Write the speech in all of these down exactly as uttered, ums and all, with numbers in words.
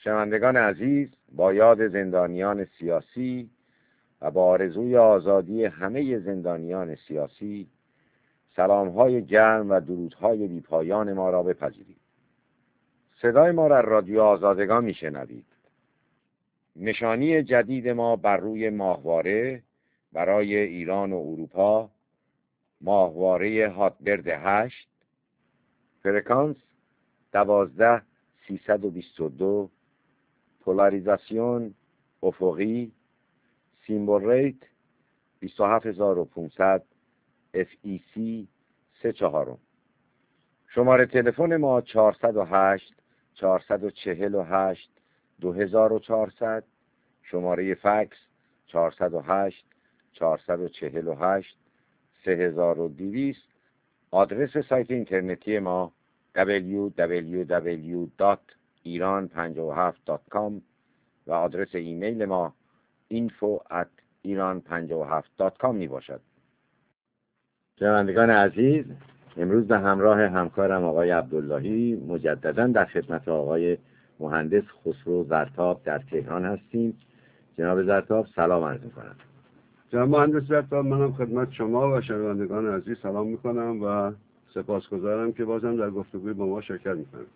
شنوندگان عزیز، با یاد زندانیان سیاسی و با آرزوی آزادی همه زندانیان سیاسی، سلام‌های گرم و درودهای بی‌پایان ما را بپذیرید. صدای ما را رادیو آزادگان میشنوید. نشانی جدید ما بر روی ماهواره برای ایران و اروپا، ماهواره هاتبرد هشت، فرکانس دوازده سیصد و بیست و دو، پولاریزاسیون افقی، سیمبل ریت بیست و هفت هزار و پانصد، اف ای سی سه چهارم. شماره تلفن ما چهارصد و هشت چهارصد و چهل و هشت دو هزار و چهارصد، شماره فکس چهارصد و هشت چهارصد و چهل و هشت سه هزار و دویست. آدرس سایت اینترنتی ما دبلیو دبلیو دبلیو دات ایران پنجاه و هفت دات کام و آدرس ایمیل ما اینفو ات ایران پنجاه و هفت دات کام می باشد. شنوندگان عزیز، امروز به همراه همکارم آقای عبداللهی مجددا در خدمت آقای مهندس خسرو زرتاب در تهران هستیم. جناب زرتاب سلام عرض می‌کنم. جناب مهندس زرتاب، منم خدمت شما و شنوندگان عزیز سلام می‌کنم و سپاسگزارم که بازم در گفتگوی با ما شرکت می‌کنید.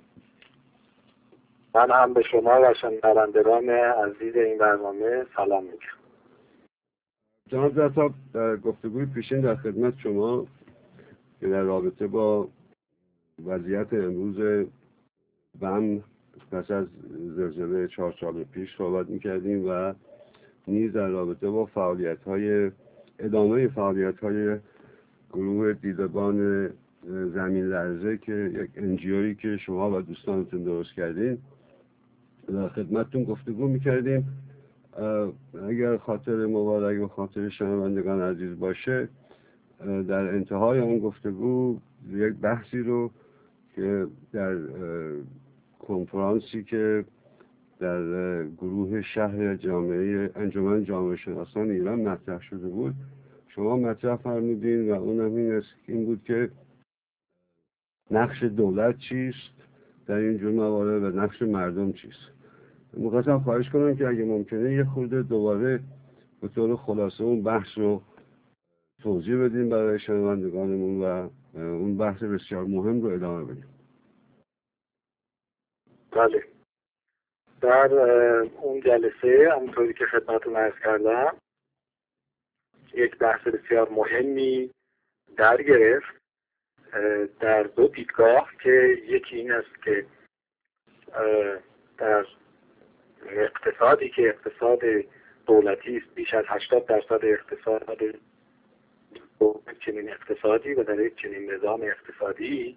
من هم به شما و شنوندگان عزیز این برنامه سلام میگم. جناب زرتاب، در گفتگوی پیشین در خدمت شما که در رابطه با وضعیت امروز بم پس از زلزله چهار سال پیش صحبت می‌کردیم و نیز در رابطه با فعالیت‌های ادامه فعالیت‌های گروه دیدبان زمین لرزه که یک انجیویی که شما و دوستانتون درست کردین در خدمتتون گفتگو می‌کردیم. اگر خاطر مبارک و خاطر شنوندگان عزیز باشه، در انتهای اون گفتگو یک بحثی رو که در کنفرانسی که در گروه شهر جامعه انجمن جامعه شناسان ایران مطرح شده بود شما مطرح فرمودین و اونم این, این بود که نقش دولت چیست در این جور موارد و نقش مردم چیست. می‌خواستم خواهش کنم که اگه ممکنه یه خورده دوباره به طور خلاصه اون بحث رو توضیح بدیم برای شنوندگانمون و اون بحث بسیار مهم رو ادامه بدیم. بله، در اون جلسه همونطوری که خدمتتون عرض کردم یک بحث بسیار مهمی در گرفت در دو دیدگاه که یکی این است که در اقتصادی که اقتصاد دولتی است، بیش از هشتاد درصد اقتصاد چنین اقتصادی و در یک چنین نظام اقتصادی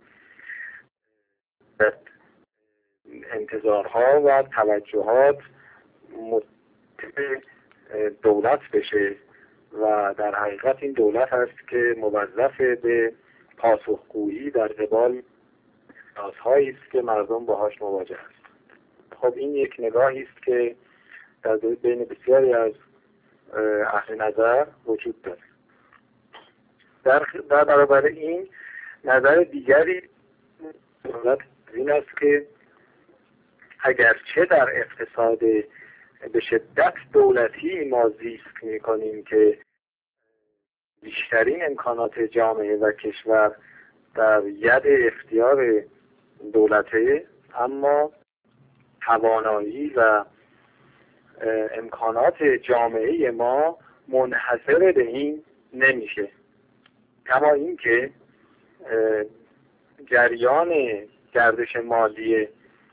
انتظارها و توجهات متوجه دولت بشه و در حقیقت این دولت است که موظف به پاسخگویی در قبال نیازهایی است که مردم باهاش مواجه است. خب این یک نگاهی است که در بین بسیاری از اهل نظر وجود داره. در در برابر این نظر دیگری دولت این است که اگرچه در اقتصاد به شدت دولتی ما زیست می‌کنیم که بیشترین امکانات جامعه و کشور در ید اختیار دولته، اما توانایی و امکانات جامعه ما منحصر به این نمیشه. کما اینکه جریان گردش مالی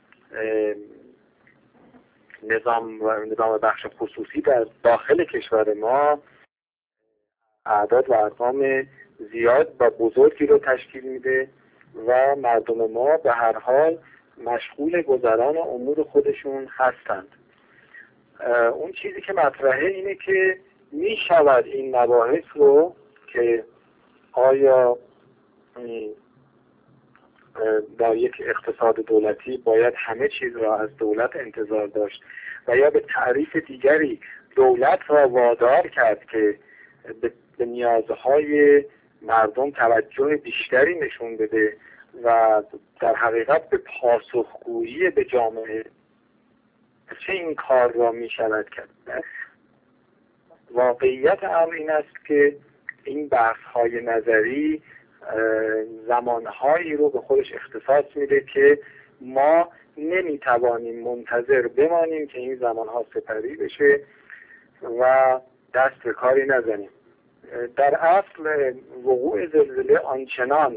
نظام و نظام بخش خصوصی در داخل کشور ما اعداد و ارقام زیاد و بزرگی رو تشکیل میده و مردم ما به هر حال مشغول گذران امور خودشون هستند. اون چیزی که مطرحه اینه که می شود این مباحث رو که آیا در یک اقتصاد دولتی باید همه چیز را از دولت انتظار داشت و یا به تعریف دیگری دولت را وادار کرد که به نیازهای مردم توجه بیشتری نشون بده و در حقیقت به پاسخگویی به جامعه چه این کار را می شود کرد؟ واقعیت امر این است که این بحث های نظری زمانهایی رو به خودش اختصاص میده که ما نمیتوانیم منتظر بمانیم که این زمانها سپری بشه و دست به کاری نزنیم. در اصل وقوع زلزله آنچنان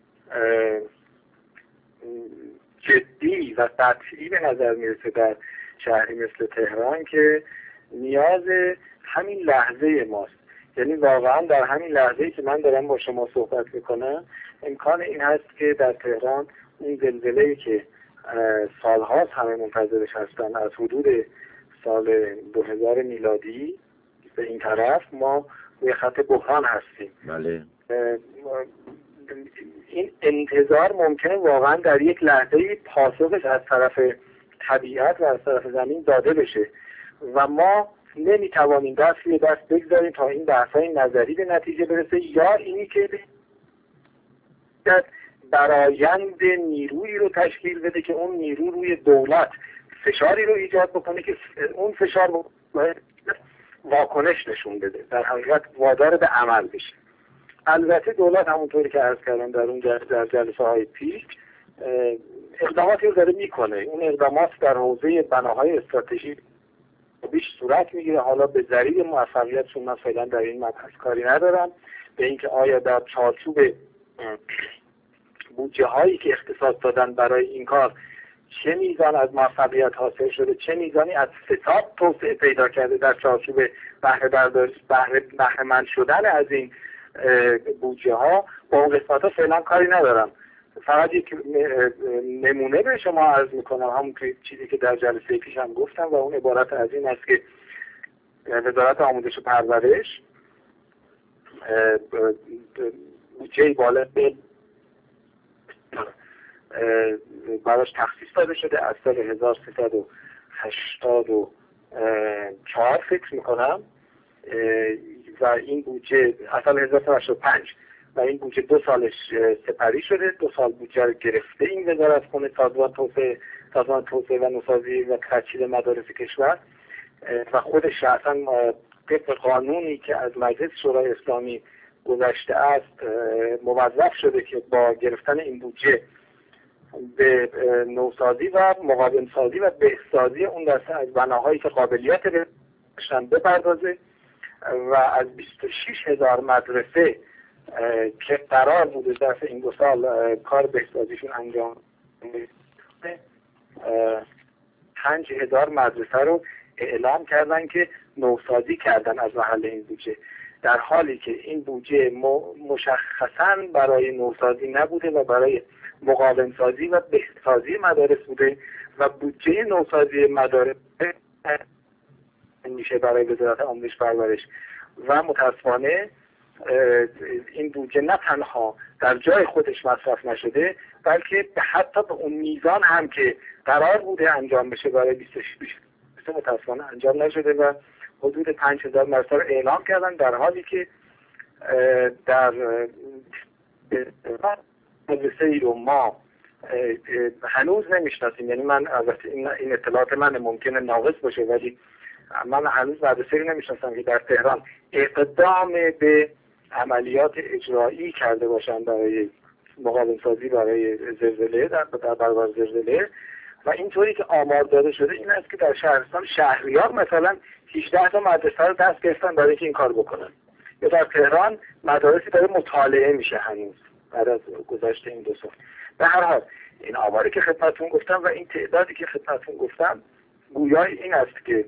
جدی و قطعی به نظر میرسه در شهری مثل تهران که نیاز همین لحظه ماست. یعنی واقعا در همین لحظه‌ای که من دارم با شما صحبت میکنم امکان این هست که در تهران این زلزله‌ای که سالهاست همه منتظرش هستن از حدود سال دو هزار میلادی به این طرف ما روی خط بحران هستیم. بله. این انتظار ممکنه واقعا در یک لحظه پاسخش از طرف طبیعت و از طرف زمین داده بشه و ما نمیتوانیم دست روی دست بگذاریم تا این بحث‌های نظری به نتیجه برسه، یا اینی که برآیند نیرویی رو تشکیل بده که اون نیرو روی دولت فشاری رو ایجاد بکنه که اون فشار واکنش نشون بده، در حقیقت وادار به عمل بشه. البته دولت همونطوری که عرض کردم در اون در جلسه های پیش اقداماتی رو داره میکنه. اون اقدامات در حوزه بناهای استراتژیک بیش صورت میگیره. حالا به ذریع موفقیتشون من فعلا در این مبحث کاری ندارم، به اینکه آیا در چارچوب بودجه هایی که اختصاص دادن برای این کار چه میزان از موفقیت حاصل شده، چه میزانی از فساد توسعه پیدا کرده در چارچوب بهره برداری بهره بهره‌مند شدن از این بودجه ها. با اون قسمت ها فعلا کاری ندارم. فقط یک نمونه به شما عرض میکنم، همون چیزی که در جلسه پیش هم گفتم و اون عبارت از این است که وزارت آموزش و پرورش بودجه بالا به براش تخصیص داده شده از سال هزار و سیصد و هشتاد و چهار فکر میکنم و این بودجه از سال هزار و سیصد و هشتاد و پنج و این بودجه دو سالش سپری شده. دو سال بودجه رو گرفته این وزارت خونه سازمان توسعه سازمان توسعه و نوسازی و ترتیب مدارس کشور و خودش اصلا طبق قانونی که از مجلس شورای اسلامی گذشته است موظف شده که با گرفتن این بودجه به نوسازی و مقاوم سازی و بهسازی اون دسته از بناهایی که قابلیت داشتن بپردازه و از بیست و شش هزار مدرسه که قرار بوده در این دو سال کار بهسازیشون انجام پنج هزار مدرسه رو اعلام کردن که نوسازی کردن از محل این بودجه، در حالی که این بودجه مشخصاً برای نوسازی نبوده و برای مقاوم سازی و بهسازی مدارس بوده و بودجه نوسازی مدارس میشه برای وزارت آموزش پرورش و متاسفانه این بودجه نه تنها در جای خودش مصرف نشده بلکه به حتی به اون میزان هم که قرار بوده انجام بشه برای بیست و شش متاسفانه انجام نشده و حدود پنج هزار مدرسه رو اعلام کردن، در حالی که در مدرسه ای رو ما هنوز نمیشناسیم. یعنی من البته این اطلاعات من ممکنه ناقص باشه ولی من هنوز مدرسه رو نمیشناسم که در تهران اقدام به عملیات اجرایی کرده باشن برای مقاوم سازی برای زلزله در برابر زلزله. و اینطوری که آمار داده شده این است که در شهرستان شهریار مثلا هجده تا مدرسه رو دست گرفتن برای که این کار بکنن، یا در تهران مدارسی داره مطالعه میشه هنوز بعد از گذشته این دو سال. به هر حال این آماری که خدمتتون گفتم و این تعدادی که خدمتتون گفتم گویای این است که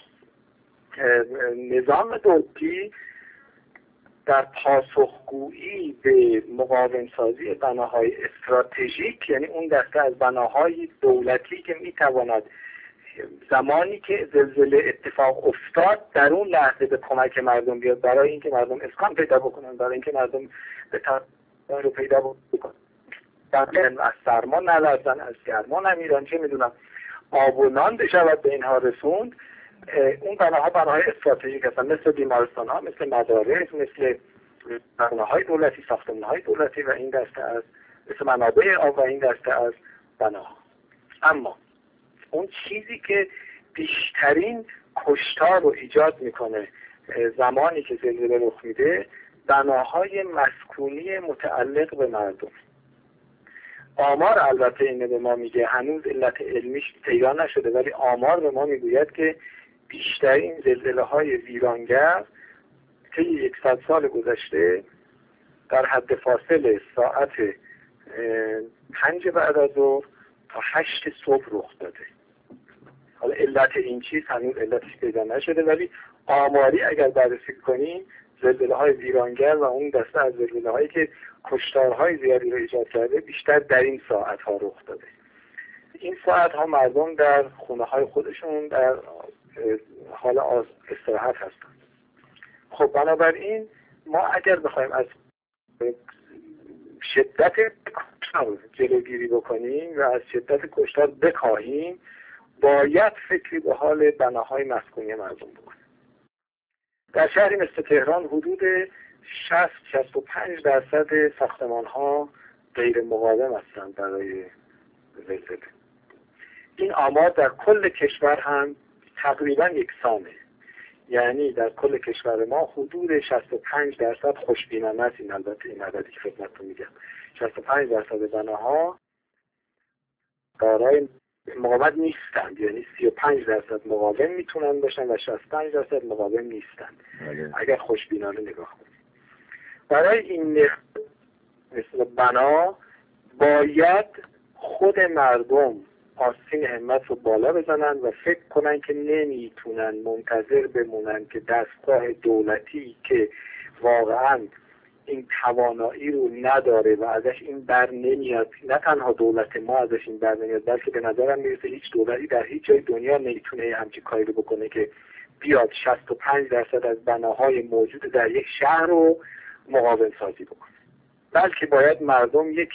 نظام دولتی در پاسخگویی به مقاوم سازی بناهای استراتژیک، یعنی اون دسته از بناهای دولتی که میتواند زمانی که زلزله اتفاق افتاد در اون لحظه به کمک مردم بیاد، برای اینکه مردم اسکان پیدا بکنن، برای اینکه مردم به تنها رو پیدا بکنن، از سرما نلرزن، از گرما نمیرن، چه میدونم آب و نان بشود به اینها رسوند. اون بناها بناهای استراتژیک هستن، مثل بیمارستان ها، مثل مدارس، مثل بناهای دولتی، ساختمان های دولتی و این دسته از مثل منابع آب و این دسته از بناها. اما اون چیزی که بیشترین کشتار رو ایجاد میکنه زمانی که زلزله رخ میده بناهای مسکونی متعلق به مردم. آمار البته اینه به ما میگه، هنوز علت علمیش پیدا نشده، ولی آمار به ما میگوید که بیشترین زلزله های ویرانگر طی یکصد سال گذشته در حد فاصله ساعت پنج بعد از ظهر تا هشت صبح رخ داده. حالا علت این چیز هنوز علتش پیدا نشده، ولی آماری اگر بررسی کنیم زلزله های ویرانگر و اون دسته از زلزله هایی که کشتارهای زیادی رو ایجاد کرده بیشتر در این ساعت ها رخ داده. این ساعت ها مردم در خونه های خودشون در حال استراحت هستند. خب بنابراین ما اگر بخوایم از شدت کشتار جلوگیری بکنیم و از شدت کشتار بکاهیم باید فکری به حال بناهای مسکونی مردم بکنیم. در شهری مثل تهران حدود شصت تا شصت و پنج درصد ساختمان ها غیر مقاوم هستند برای زلزله. این آمار در کل کشور هم تقریبا یکسانه، یعنی در کل کشور ما حدود شصت و پنج درصد خوشبینانه است. این البته این عددی که خدمتتون میگم شصت و پنج درصد بناها دارای مقاومت نیستند، یعنی سی و پنج درصد مقاوم میتونن باشن و شصت و پنج درصد مقاوم نیستند اگر خوشبینانه نگاه کنیم. برای این مثل بنا باید خود مردم آستین همت رو بالا بزنن و فکر کنن که نمیتونن منتظر بمونن که دستگاه دولتی که واقعا این توانایی رو نداره و ازش این بر نمیاد، نه تنها دولت ما ازش این بر نمیاد بلکه به نظرم میرسه هیچ دولتی در هیچ جای دنیا نمیتونه همچین کاری رو بکنه که بیاد شصت و پنج درصد از بناهای موجود در یک شهر رو مقاوم سازی بکنه، بلکه باید مردم یک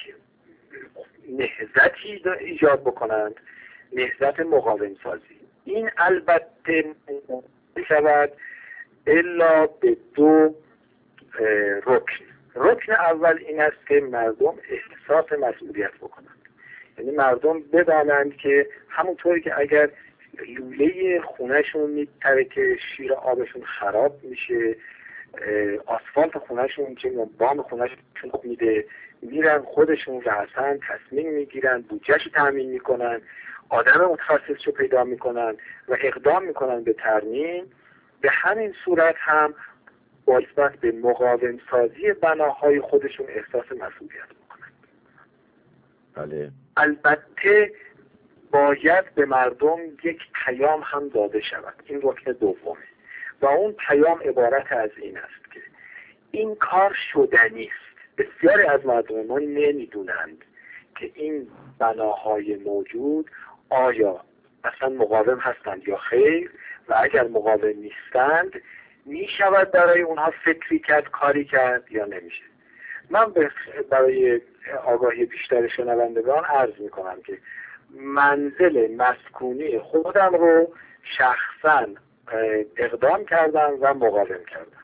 نهضتی ایجاد بکنند، نهضت مقاوم سازی. این البته شود الا به دو رکن. رکن اول این است که مردم احساس مسئولیت بکنند، یعنی مردم بدانند که همونطوری که اگر لوله خونهشون میپره که شیر آبشون خراب میشه، آسفالت خونهشون که بام خونهشون میده، میرن خودشون رأسن تصمیم میگیرن، بودجهش تامین میکنن، آدم متخصص رو پیدا میکنن و اقدام میکنن به ترمیم، به همین صورت هم با نسبت به مقاوم سازی بناهای خودشون احساس مسئولیت بکنن. بله. البته باید به مردم یک پیام هم داده شود. این رکن دومه و اون پیام عبارت از این است که این کار شدنی است. بسیاری از مردم ما نمیدونند که این بناهای موجود آیا اصلا مقاوم هستند یا خیر، و اگر مقاوم نیستند می شود برای اونها فکری کرد، کاری کرد یا نمیشه. من برای آگاهی بیشتر شنوندگان عرض می کنم که منزل مسکونی خودم رو شخصا اقدام کردم و مقاوم کردم.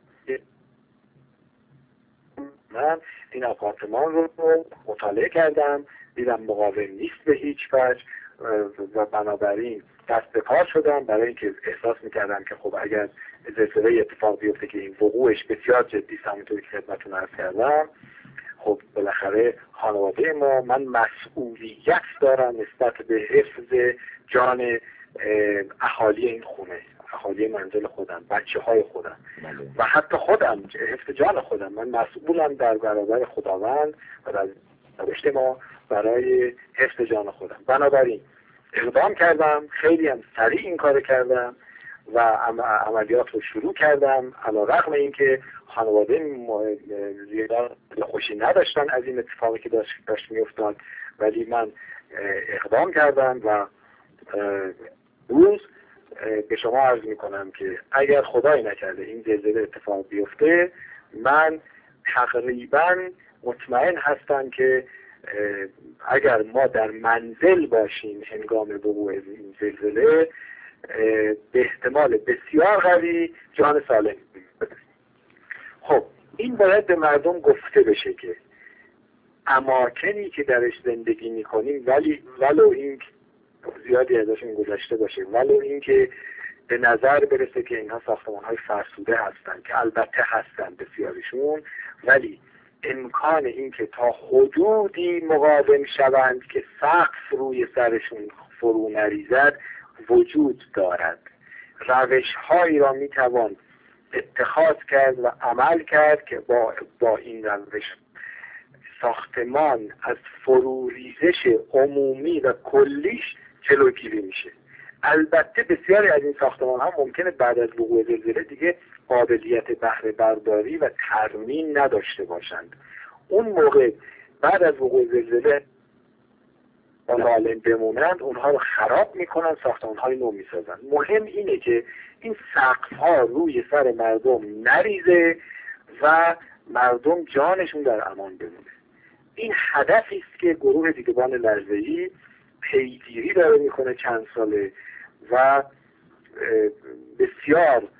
من این آپارتمان رو مطالعه کردم، دیدم مقاوم نیست به هیچ وجه و بنابراین دست به کار شدم برای اینکه احساس میکردم که خب اگر زلزله اتفاق بیفته که این وقوعش بسیار جدی است، همونطوری که خدمتتون عرض کردم، خب بالاخره خانواده ما، من مسئولیت دارم نسبت به حفظ جان اهالی این خونه، اهالی منزل خودم، بچه های خودم و حتی خودم، حفظ جان خودم. من مسئولم در برابر خداوند و در نوشته ما برای حفظ جان خودم. بنابراین اقدام کردم، خیلی هم سریع این کار کردم و عملیات رو شروع کردم، علیرغم اینکه خانواده زیاد خوشی نداشتن از این اتفاقی که داشت, داشت می افتاد، ولی من اقدام کردم و روز به شما عرض می کنم که اگر خدای نکرده این زلزله اتفاق بیفته، من تقریبا مطمئن هستم که اگر ما در منزل باشیم هنگام وقوع این زلزله، به احتمال بسیار قوی جان سالم بده. خب این باید به مردم گفته بشه که اماکنی که درش زندگی میکنیم، ولی ولو این زیادی ازشون گذشته باشه، ولو اینکه به نظر برسه که اینها ساختمان‌های فرسوده هستند، که البته هستند بسیاریشون، ولی امکان اینکه تا حدودی مقاوم شوند که سقف روی سرشون فرو نریزد وجود دارد. روش‌هایی را میتوان اتخاذ کرد و عمل کرد که با, با این روش ساختمان از فرو ریزش عمومی و کلیش جلوگیری میشه. البته بسیاری از این ساختمان ها ممکنه بعد از وقوع زلزله دیگه قابلیت بهره برداری و ترمیم نداشته باشند. اون موقع بعد از وقوع زلزله سالم بمونند، اونها رو خراب میکنن، ساختمان های نو میسازن. مهم اینه که این سقف ها روی سر مردم نریزه و مردم جانشون در امان بمونه. این هدفی است که گروه دیدبان لرزه‌ای پیگیری داره میکنه چند ساله و بسیار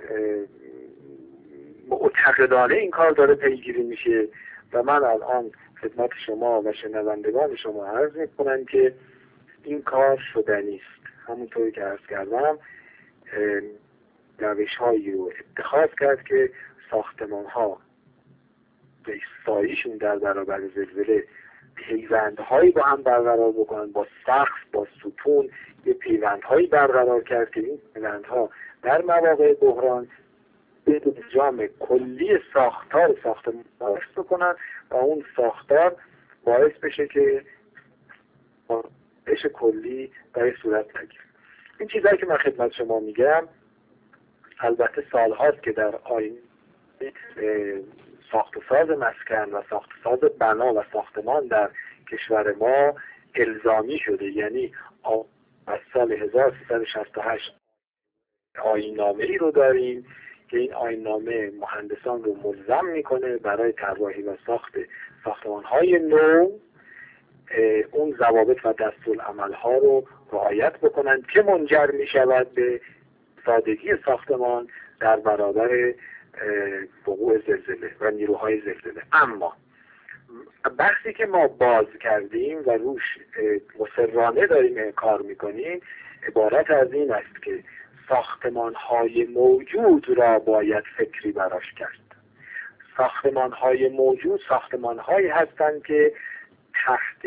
معتقدانه این کار داره پیگیری میشه و من الان خدمت شما و شنوندگان شما عرض میکنم که این کار شدنی است. همونطوری که عرض کردم روش هایی رو اتخاذ کرد که ساختمان ها به ایستاییشون در برابر زلزله پیوندهایی با هم برقرار بکنن، با سقف، با ستون یه پیوندهایی برقرار کرد که این پیوندها در مواقع بحران به انجام کلی ساختار ساختمان باعث بکنن و اون ساختار باعث بشه که بشه کلی در صورت نگیره. این چیزایی که من خدمت شما میگم البته سالهاست که در آین ساخت و ساز مسکن و ساخت و ساز بنا و ساختمان در کشور ما الزامی شده. یعنی از سال هزار و سیصد و شصت و هشت آیین‌نامه‌ای رو داریم که این آیین‌نامه مهندسان رو ملزم میکنه برای طراحی و ساخت ساختمان‌های نو اون ضوابط و دستورالعمل‌ها رو رعایت بکنن که منجر میشود به سادگی ساختمان در برابر وقوع زلزله و نیروهای زلزله. اما بحثی که ما باز کردیم و روش مصرانه داریم کار میکنیم عبارت از این است که ساختمان‌های موجود را باید فکری براش کرد. ساختمان‌های موجود ساختمان‌هایی هستند که تحت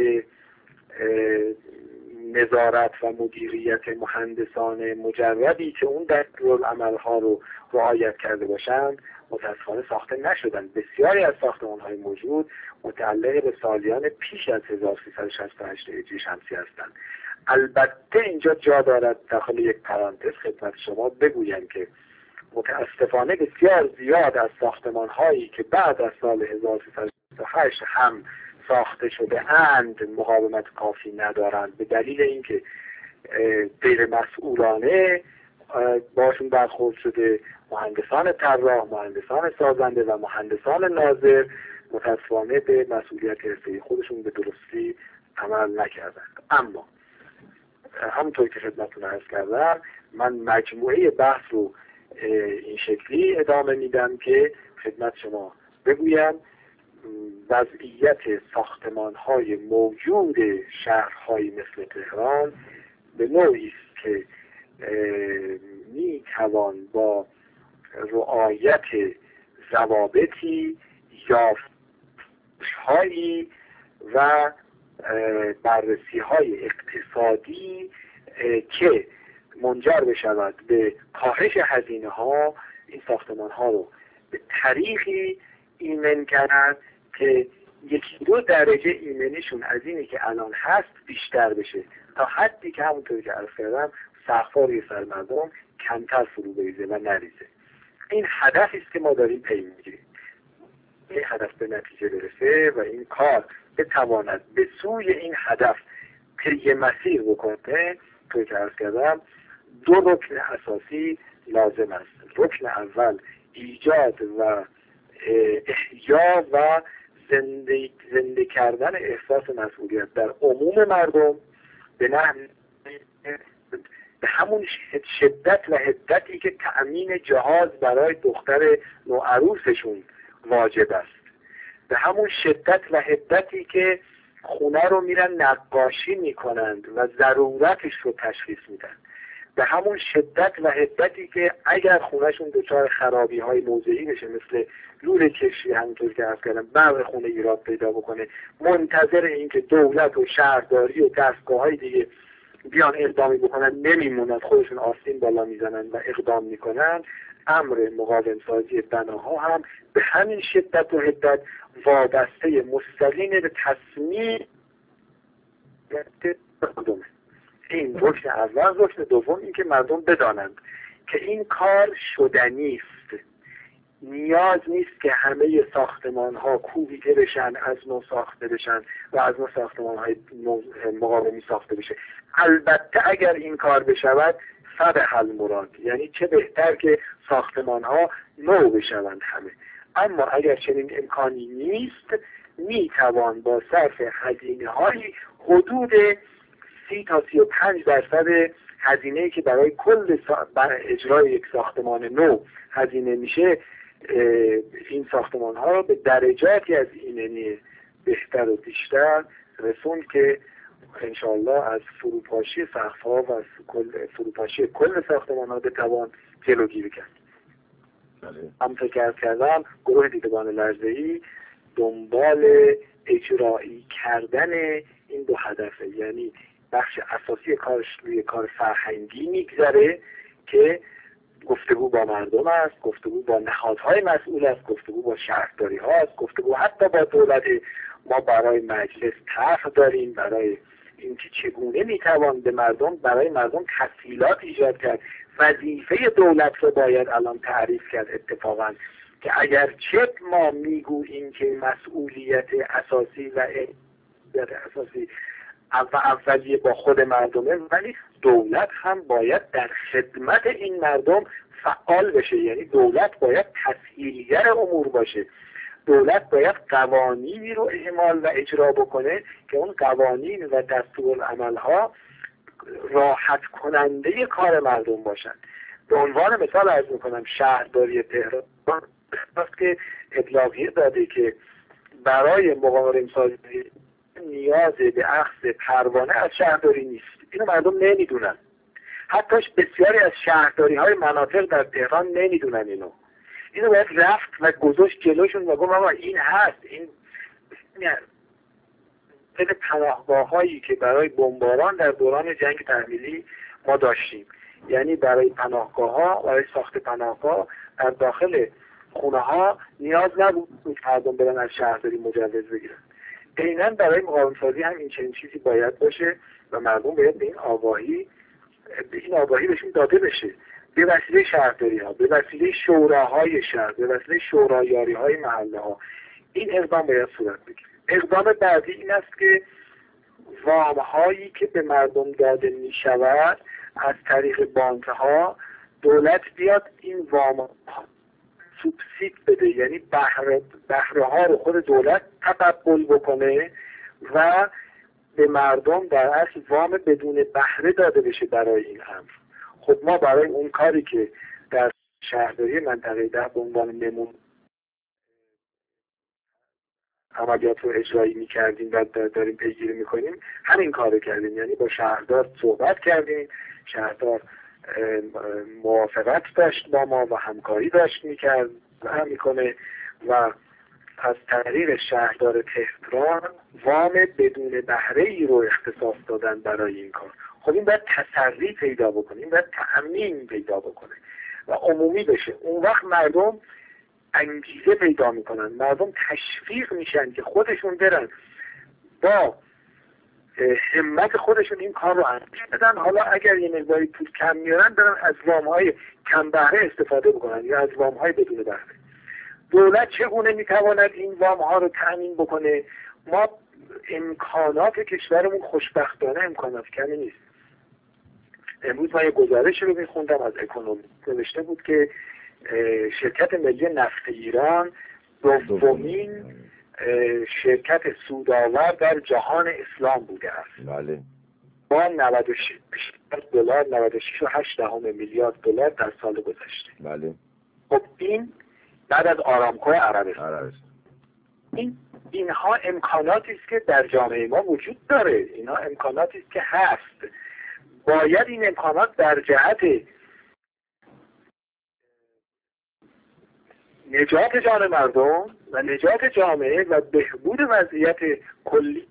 نظارت و مدیریت مهندسان مجردی که اون دستورالعمل‌ها رو رعایت کرده باشند متأسفانه ساخته نشدن. بسیاری از ساختمان‌های موجود متعلق به سالیان پیش از هزار و سیصد و شصت و هشت هجری شمسی هستند. البته اینجا جا دارد داخل یک پرانتز خدمت شما بگویم که متاسفانه بسیار زیاد از ساختمان‌هایی که بعد از سال هزار و سیصد و شصت و هشت هم ساخته شده اند مقاومت کافی ندارند، به دلیل اینکه غیر مسئولانه باشون برخورد شده. مهندسان طراح، مهندسان سازنده و مهندسان ناظر متاسفانه به مسئولیت حرفه‌ای خودشون به درستی عمل نکردند. اما همونطور که خدمتتون عرض کردم من مجموعه بحث رو این شکلی ادامه میدم که خدمت شما بگویم وضعیت ساختمان‌های موجود شهرهایی مثل تهران به نوعی است که میتوان با رعایت ضوابطی یافتهایی و بررسی‌های اقتصادی که منجر بشود به کاهش هزینه‌ها این ساختمان‌ها رو به طریقی ایمن کردن که یکی دو درجه ایمنیشون از اینی که الان هست بیشتر بشه تا حدی که همونطوری که عرض کردم سقف‌ها روی سر مردم کمتر فرو بریزه و نریزه. این هدفی است که ما داریم پی میگیریم. این هدف به نتیجه برسه و این کار بتواند به سوی این هدف طی مسیر بکنه، طوری که عرض کردم دو رکن اساسی لازم است. رکن اول ایجاد و احیا و زنده, زنده کردن احساس مسئولیت در عموم مردم به نحو به همون شدت و حدتی که تأمین جهاز برای دختر نوعروسشون واجب است، به همون شدت و حدتی که خونه رو میرن نقاشی میکنند و ضرورتش رو تشخیص میدن به همون شدت و حدتی که اگر خونهشون دچار خرابی های موضعی بشه، مثل لوله کشی همونطور که عرض کردم، برق خونه ایراد پیدا بکنه، منتظر این که دولت و شهرداری و دستگاه های دیگه بیان اقدامی بکنن نمیمونند، خودشون آستین بالا میزنن و اقدام میکنن، امر مقاوم سازی بناها هم به همین شدت و حدت وابسته مستقیم به تصمیم مردمه. این رکن اول. رکن دوم این که مردم بدانند که این کار شدنی است. نیاز نیست که همه ساختمان ها کوبیده بشن، از نو ساخته بشن و از نو ساختمان های مقاومی ساخته بشه. البته اگر این کار بشود فبح المراد، یعنی چه بهتر که ساختمان ها نو بشوند همه. اما اگر چنین امکانی نیست، می توان با صرف هزینه های حدود سی تا سی و پنج درصد هزینه‌ای که برای کل سا... برای اجرای یک ساختمان نو هزینه میشه، این ساختمان ها رو به درجاتی از ایننی بهتر و بیشتر رسوند که انشاءالله از فروپاشی سقف ها و از کل فروپاشی کل ساختمان ها بتوان جلوگیری کرد. هم فکر کردم گروه دیدبان لرزه‌ای دنبال اجرایی کردن این دو هدفه، یعنی بخش اساسی کارش روی کار فرهنگی میگذره که گفتگو با مردم است، گفتگو با نهادهای مسئول است، گفتگو با شهرداری ها است، گفتگو حتی با دولت. ما برای مجلس طرح داریم برای اینکه چگونه میتوان به مردم برای مردم تسهیلات ایجاد کرد. وظیفه دولت رو باید الان تعریف کرد اتفاقا، که اگر چه ما میگوییم که مسئولیت اساسی و اساسی و اولیه با خود مردمه، ولی دولت هم باید در خدمت این مردم فعال بشه. یعنی دولت باید تسهیلگر امور باشه. دولت باید قوانینی رو اعمال و اجرا بکنه که اون قوانین و دستورالعمل‌ها راحت کننده کار مردم باشن. به عنوان مثال عرض میکنم شهرداری تهران است که ابلاغیه داده که برای مقاوم سازی نیاز به اخذ پروانه از شهرداری نیست. اینو مردم نمیدونن. حتی بسیاری از شهرداری های مناطق در تهران نمیدونن اینو. اینو باید رفت و گذاشت جلوشون و گفت آقا این هست. این این پناهگاه هایی که برای بمباران در دوران جنگ تحمیلی ما داشتیم، یعنی برای پناهگاه ها، برای ساخت پناهگاه در داخل خونه ها نیاز نبود مردم برن از شهرداری مجوز بگیرن. عیناً برای مقاوم سازی هم این چنین چیزی باید باشه و مردم باید به این آگاهی به این آگاهی بهشون داده بشه، به وسیله شهرداری ها، به وسیله شوراهای شهر، به وسیله شورایاری های محله ها. این اقدام باید صورت بگیره. اقدام بعدی این است که وام هایی که به مردم داده می شود از طریق بانک ها، دولت بیاد این وام ها سوبسید بده، یعنی بهره بهره ها رو خود دولت تقبل بکنه و به مردم در اصل وام بدون بهره داده بشه برای این امر. خب ما برای اون کاری که در شهرداری منطقه ده به عنوان نمون عملیات رو اجرایی می‌کردیم و داریم پیگیری می‌کنیم، همین کارو کردیم. یعنی با شهردار صحبت کردیم، شهردار موافقت داشت با ما و همکاری داشت می‌کرد و هم می‌کنه و از طریق شهردار تهران وام بدون بهره ای رو اختصاص دادن برای این کار. خب این باید تسری پیدا بکنه، این باید تأمین پیدا بکنه و عمومی بشه. اون وقت مردم انگیزه پیدا میکنن، مردم تشویق میشن که خودشون برن با همت خودشون این کار رو انجام بدن. حالا اگر یه مقداری پول کم میارن برن از وام‌های کم بهره استفاده بکنن یا از وام‌های بدون بهره. دولت چگونه میتواند این وام‌ها رو تأمین بکنه؟ ما امکانات کشورمون خوشبختانه امکانات کمی نیست. امروز من یه گزارش رو میخوندم از اکونومی، نوشته بود که شرکت ملی نفت ایران دومین شرکت سودآور در جهان اسلام بوده است. بله. با نود و شش دلار نود و شش و هشت دهم میلیارد دلار در سال گذشته. بله. خب این بعد از آرامکو عربستان. عربستان. این اینها امکاناتی است که در جامعه ما وجود داره، اینها امکاناتی است که هست. باید این امکانات در جهت نجات جان مردم و نجات جامعه و بهبود وضعیت کلی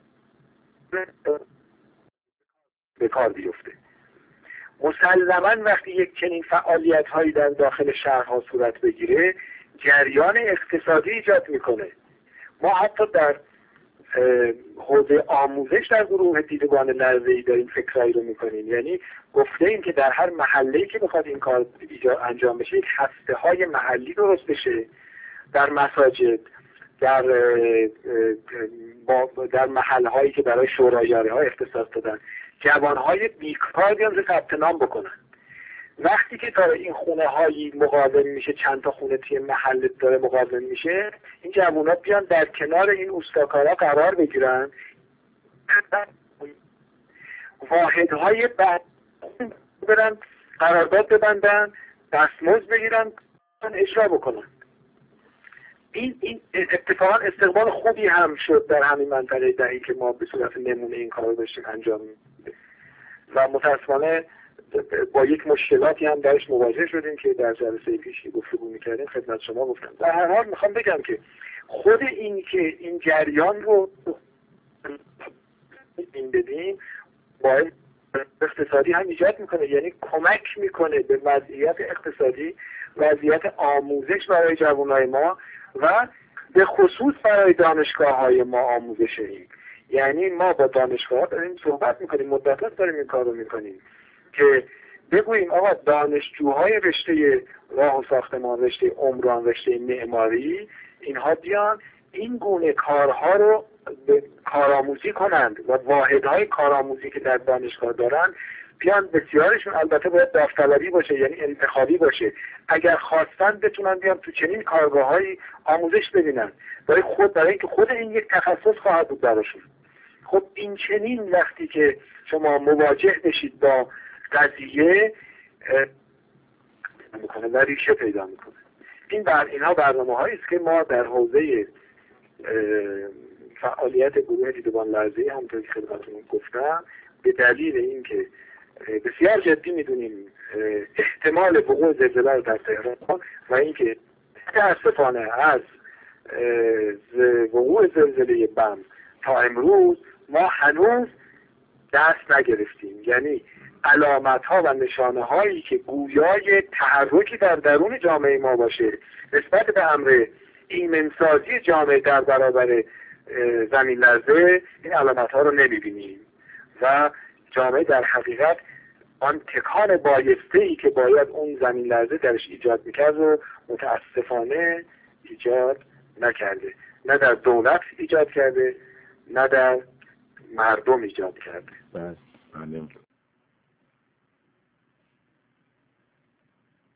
به کار بیفته. مسلماً وقتی یک چنین فعالیت هایی در داخل شهرها صورت بگیره جریان اقتصادی ایجاد میکنه. ما حتی در حوزه آموزش در گروه دیدگان لرزه‌ای داریم فکرایی رو میکنیم. یعنی گفته ایم که در هر محله‌ای که بخواد این کار انجام بشه یک هسته های محلی درست بشه، در مساجد، در در محل هایی که برای شوراییاره ها اختصاص دادن، جوان های بیکار بیان ثبت نام بکنن. وقتی که تا این خونه هایی مقاوم میشه، چند تا خونه توی محل داره مقاوم میشه، این جوان ها بیان در کنار این اوستاکارا قرار بگیرن، واحدهای بعد برن قرارداد ببندن، دستمزد بگیرن، اجرا بکنن. این این اتفاقا استقبال خوبی هم شد در همین منطقه دهی که ما به صورت نمونه این کار رو داشتیم انجام میدیم و متاسفانه با یک مشکلاتی هم درش مواجه شدیم که در جلسه پیش گفتگو می‌کردیم خدمت شما گفتم. در هر حال میخوام بگم که خود این که این جریان رو این بدیم باید اقتصادی هم ایجاد میکنه، یعنی کمک میکنه به وضعیت اقتصادی، وضعیت آموزش برای جوانای ما و به خصوص برای دانشگاه های ما آموزشی. یعنی ما با دانشگاه ها داریم صحبت میکنیم، مدت داریم این کار رو میکنیم که بگوییم آقا دانشجوهای رشته راه و ساختمان، رشته عمران، رشته معماری، اینها بیان این گونه کارها رو کارآموزی کنند و واحدهای کارآموزی که در دانشگاه دارن بیان بسیارشون البته باید داوطلبی باشه، یعنی انتخابی باشه، اگر خواستن بتونن بیان تو چنین کارگاه‌های آموزش ببینن برای خود، برای اینکه خود این یک تخصص خواهد بود براشون. خب این چنین وقتی که شما مواجه بشید با قضیه میکنه و ریشه پیدا میکنه. این بر اینها برنامه هایی است که ما در حوزه فعالیت گروه دیدبان لرزه‌ای همونطور که خدمتتون گفتم به دلیل اینکه بسیار جدی میدونیم احتمال وقوع زلزله رو در تهران و اینکه متاسفانه از وقوع زلزله بم تا امروز ما هنوز دست نگرفتیم. یعنی علامت ها و نشانه هایی که گویای تحرکی در درون جامعه ما باشه نسبت به امر ایمنسازی جامعه در برابر زمین لرزه، این علامت ها رو نمیبینیم و جامعه در حقیقت آن تکان بایسته‌ای که باید اون زمین لرزه درش ایجاد میکرد و متاسفانه ایجاد نکرده. نه در دولت ایجاد کرده، نه در مردم ایجاد کرده. بله.